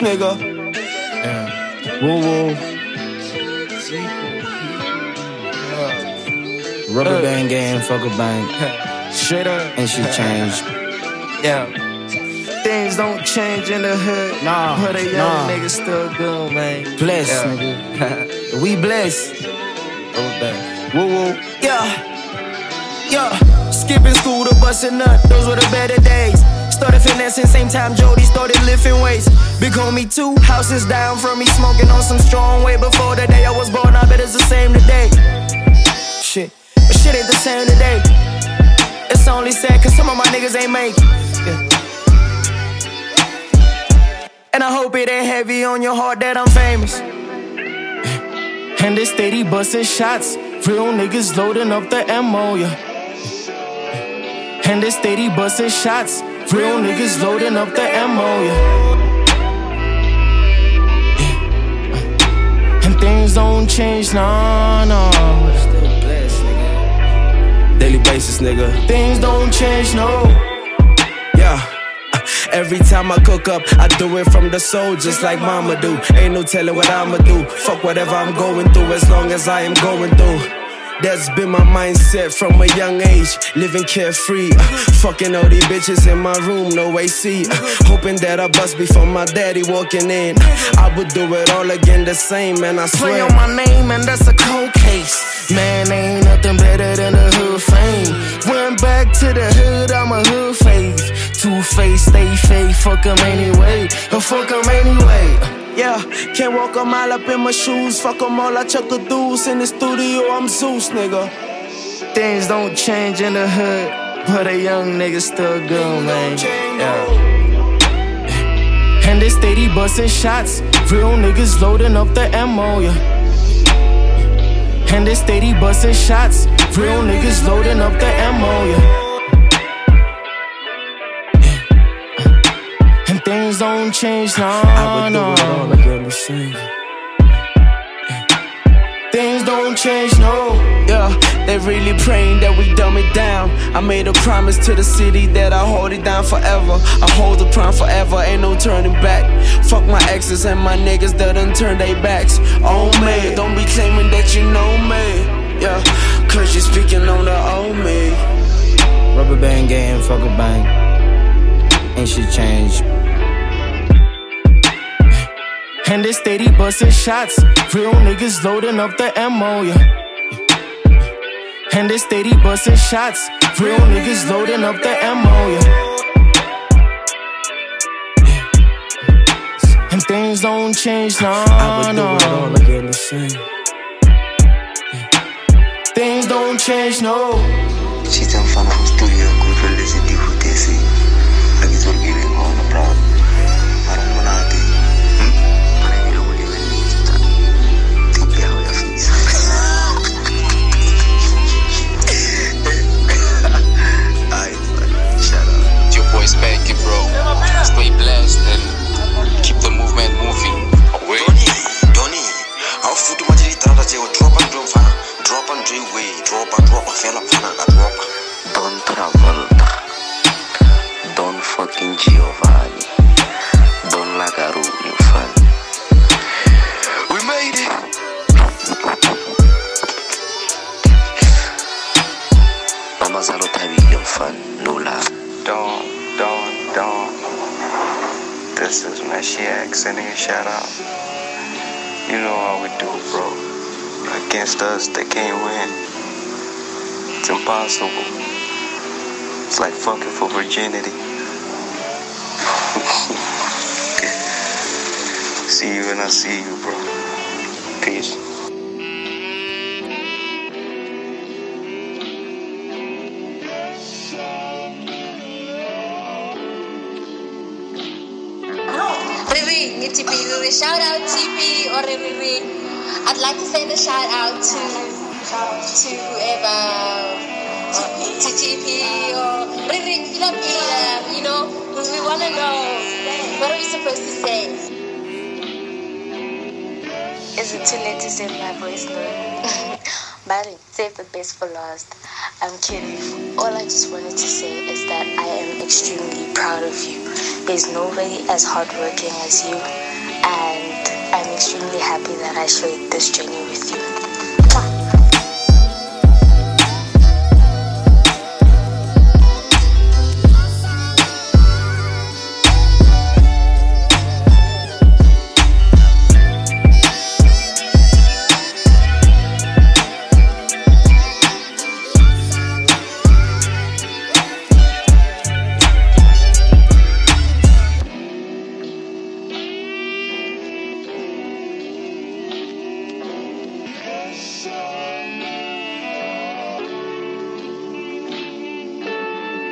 nigga. Yeah. Woo woo. Rubber band game, fuck a bank. Straight up. And she changed. Yeah. Things don't change in the hood. Nah. But a young nigga still good, man. Blessed, nigga. We blessed. Rubber band. Woo woo. Yeah. Skipping school to bustin' nut, those were the better days. Started finessing, same time Jody started lifting weights. Big homie 2 houses down from me, smoking on some strong way. Before the day I was born, I bet it's the same today. Shit, but shit ain't the same today. It's only sad cause some of my niggas ain't make it. Yeah. And I hope it ain't heavy on your heart that I'm famous. And they steady bustin' shots, real niggas loading up the ammo, yeah. And they steady bustin' shots, real niggas loading up the ammo, yeah. And things don't change, nah. Still blessed, nigga. Daily basis, nigga. Things don't change, no. Yeah. Every time I cook up, I do it from the soul, just like mama do. Ain't no telling what I'ma do. Fuck whatever I'm going through, as long as I am going through. That's been my mindset from a young age, living carefree. Fucking all these bitches in my room, no AC. Hoping that I bust before my daddy walking in. I would do it all again the same, man, I swear. Play on my name and that's a cold case. Man, ain't nothing better than the hood fame. Went back to the hood, I'm a hood fave. Two-faced, stay fake, fuck 'em anyway. Fuck 'em anyway. Yeah, can't walk a mile up in my shoes. Fuck 'em all, I chuck a deuce. In the studio, I'm Zeus, nigga. Things don't change in the hood, but a young nigga still good, man. Yeah. And they steady bustin' shots, real niggas loading up the ammo, yeah. And they steady bustin' shots, real niggas loading up the ammo, yeah. Things don't change, nah. I would do it all again the same. Things don't change, no. Yeah, they really praying that we dumb it down. I made a promise to the city that I hold it down forever. I hold the prime forever, ain't no turning back. Fuck my exes and my niggas that done turned their backs on me. Don't be claiming that you know me. Yeah, cause you're speaking on the old me. Rubber band game, fuck a bank. And she changed. And they steady bustin' shots, real niggas loading up the ammo, yeah. And they steady bustin' shots, real niggas loading up the ammo, yeah. And things don't change, nah. I would do it all again the same. Things don't change, no. She's in front of the studio, good for listening to who they say. I guess we're getting on the problem. I don't want to do. Boy Spanky, bro. Stay blessed and keep the movement moving. Donnie, I'll foot to my drop and drop, drop and drink way, drop and drop, fell up and drop. Don't travel, don't fucking Giovanni, don't Lagaru, you fan. We made it. Mamazalo Tavi, you fan, no love. Don't. This is Meshiak sending a shout out. You know how we do, bro. Against us, they can't win. It's impossible. It's like fucking for virginity. See you and I see you, bro. Peace. Shout out TP or Riri. I'd like to send a shout out to whoever, to TP or Riri. You know, we want to know what are we supposed to say. Is it too late to save my voice note? But save the best for last. I'm kidding. All I just wanted to say is that I am extremely proud of you. There's nobody as hardworking as you. happy that I shared this journey with you.